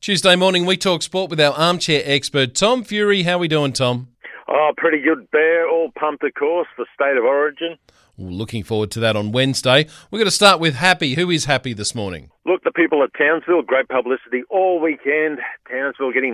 Tuesday morning, we talk sport with our armchair expert, Tom Fury. How are we doing, Tom? Oh, pretty good, Bear. All pumped, of course, for State of Origin. Well, looking forward to that on Wednesday. We're going to start with Happy. Who is Happy this morning? Look, the people at Townsville, great publicity all weekend. Townsville getting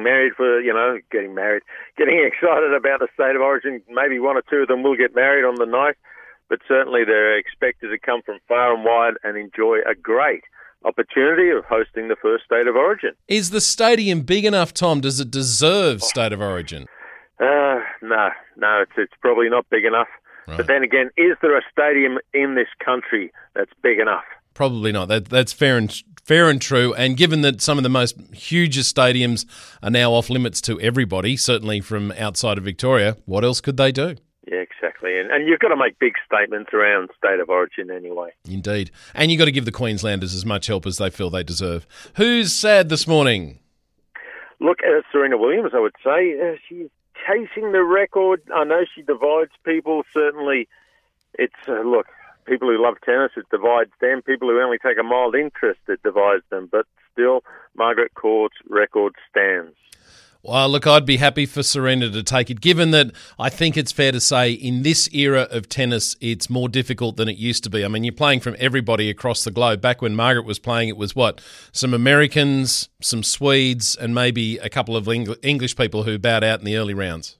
excited about the State of Origin. Maybe one or two of them will get married on the night, but certainly they're expected to come from far and wide and enjoy a great opportunity of hosting the first State of Origin. Is the stadium big enough, Tom? Does it deserve State of Origin? No, it's probably not big enough. Right. But then again, is there a stadium in this country that's big enough? Probably not. That's fair and true. And given that some of the most hugest stadiums are now off limits to everybody, certainly from outside of Victoria, what else could they do? Yeah, exactly. And you've got to make big statements around State of Origin anyway. Indeed. And you've got to give the Queenslanders as much help as they feel they deserve. Who's sad this morning? Look, Serena Williams, I would say. She's chasing the record. I know she divides people. Certainly, it's, people who love tennis, it divides them. People who only take a mild interest, it divides them. But still, Margaret Court's record stands. Well, look, I'd be happy for Serena to take it, given that I think it's fair to say in this era of tennis, it's more difficult than it used to be. I mean, you're playing from everybody across the globe. Back when Margaret was playing, it was some Americans, some Swedes, and maybe a couple of English people who bowed out in the early rounds.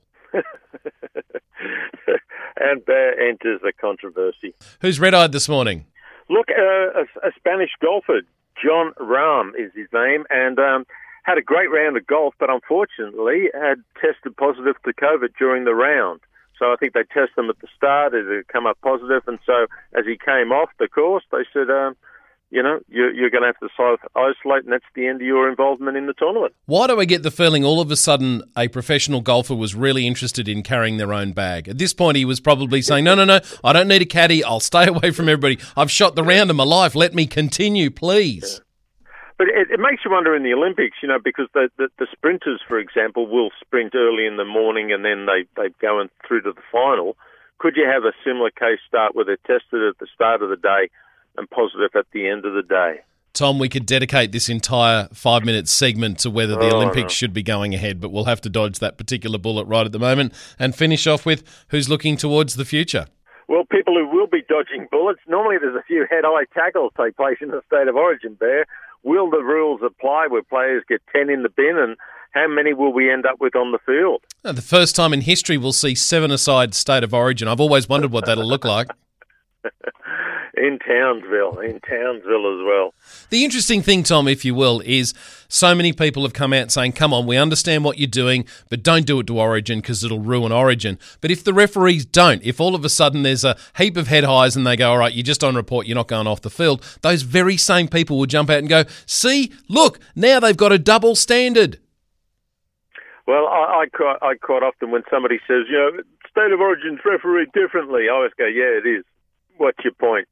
And there enters the controversy. Who's red-eyed this morning? Look, a Spanish golfer, Jon Rahm is his name, and had a great round of golf, but unfortunately had tested positive to COVID during the round. So I think they tested him at the start, it had come up positive, and so as he came off the course, they said, you're going to have to self-isolate, and that's the end of your involvement in the tournament. Why do I get the feeling all of a sudden a professional golfer was really interested in carrying their own bag? At this point, he was probably saying, no, I don't need a caddy, I'll stay away from everybody. I've shot the round of my life, let me continue, please. Yeah. But it makes you wonder in the Olympics, because the sprinters, for example, will sprint early in the morning and then they go through to the final. Could you have a similar case start where they're tested at the start of the day and positive at the end of the day? Tom, we could dedicate this entire 5-minute segment to whether the Olympics should be going ahead, but we'll have to dodge that particular bullet right at the moment and finish off with who's looking towards the future. Well, people who will be dodging bullets, normally there's a few head-high tackles take place in the State of Origin, Bear. Will the rules apply where players get 10 in the bin, and how many will we end up with on the field? The first time in history we'll see 7-a-side State of Origin. I've always wondered what that'll look like. In Townsville as well. The interesting thing, Tom, if you will, is so many people have come out saying, come on, we understand what you're doing, but don't do it to Origin because it'll ruin Origin. But if the referees don't, if all of a sudden there's a heap of head highs and they go, all right, you're just on report, you're not going off the field, those very same people will jump out and go, see, look, now they've got a double standard. Well, I quite often when somebody says, State of Origin's refereed differently, I always go, yeah, it is. What's your point?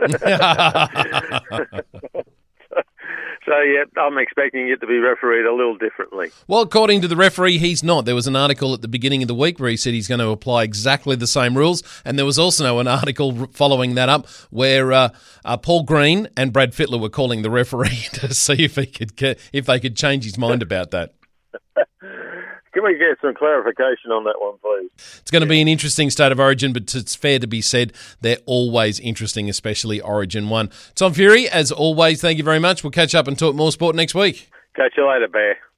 So, I'm expecting it to be refereed a little differently. Well, according to the referee, he's not. There was an article at the beginning of the week where he said he's going to apply exactly the same rules, and there was also an article following that up where Paul Green and Brad Fittler were calling the referee to see if they could change his mind about that. Can we get some clarification on that one, please? It's going to be an interesting State of Origin, but it's fair to be said they're always interesting, especially Origin 1. Tom Fury, as always, thank you very much. We'll catch up and talk more sport next week. Catch you later, Bear.